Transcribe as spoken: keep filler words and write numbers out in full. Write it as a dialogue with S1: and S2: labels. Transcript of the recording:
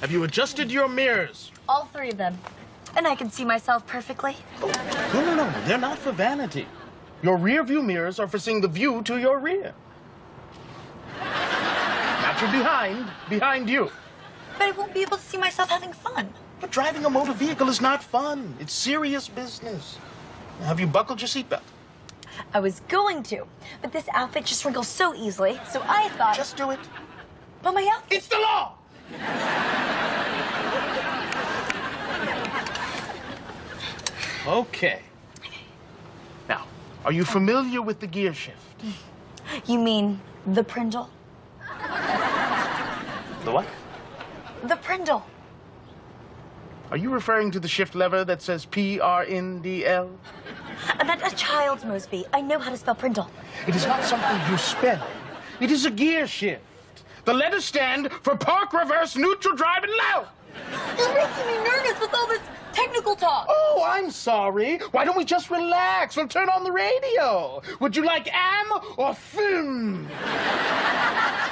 S1: Have you adjusted your mirrors?
S2: All three of them. And I can see myself perfectly.
S1: Oh, no, no, no. They're not for vanity. Your rear view mirrors are for seeing the view to your rear. Not your behind, behind you.
S2: But I won't be able to see myself having fun.
S1: But driving a motor vehicle is not fun. It's serious business. Have you buckled your seatbelt?
S2: I was going to, but this outfit just wrinkles so easily, so I thought...
S1: Just do it.
S2: But my outfit...
S1: It's the law! Okay. Now, are you familiar with the gear shift?
S2: You mean the Prindle?
S1: The what?
S2: The Prindle.
S1: Are you referring to the shift lever that says P R N D L?
S2: I meant a child's Mosby. I know how to spell Prindle.
S1: It is not something you spell. It is a gear shift. The letters stand for park, reverse, neutral, drive, and low.
S2: You're making me nervous with all this technical talk.
S1: Oh, I'm sorry. Why don't we just relax? We'll turn on the radio. Would you like am or film?